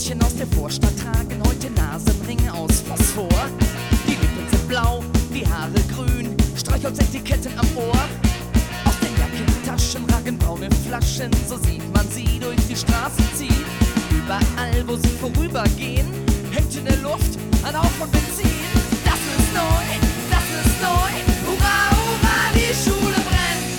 Mädchen aus der Vorstadt tragen heute Nasenringe aus Phosphor. Die Lippen sind blau, die Haare grün, Streichholzetiketten am Ohr. Aus den Jackentaschen ragen braune Flaschen, so sieht man sie durch die Straßen ziehen. Überall, wo sie vorübergehen, hängt in der Luft ein Hauch von Benzin. Das ist neu, das ist neu, hurra, hurra, die Schule brennt.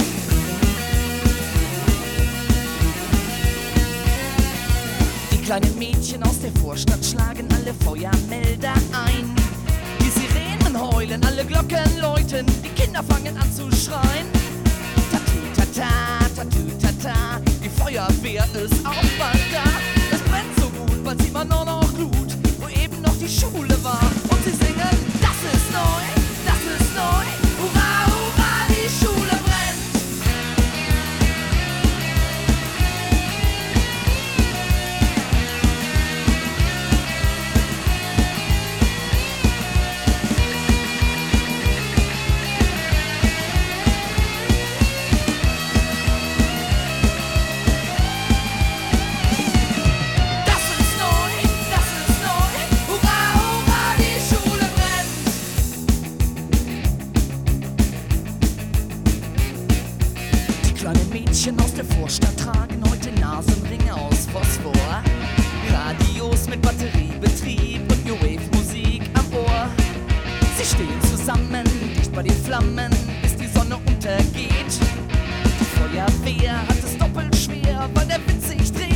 Die kleinen Mädchen aus der Vorstadt schlagen alle Feuermelder ein. Die Sirenen heulen, alle Glocken läuten, die Kinder fangen an zu schreien. Tatütata, tatütata, die Feuerwehr ist auch bald da. Es brennt so gut, weil sie immer noch glut, wo eben noch die Schule war. Und sie singen, das ist neu, hurra, hurra, die Schule brennt. Kleine Mädchen aus der Vorstadt tragen heute Nasenringe aus Phosphor. Radios mit Batteriebetrieb und New Wave Musik am Ohr. Sie stehen zusammen, dicht bei den Flammen, bis die Sonne untergeht. Die Feuerwehr hat es doppelt schwer, weil der Wind sich dreht.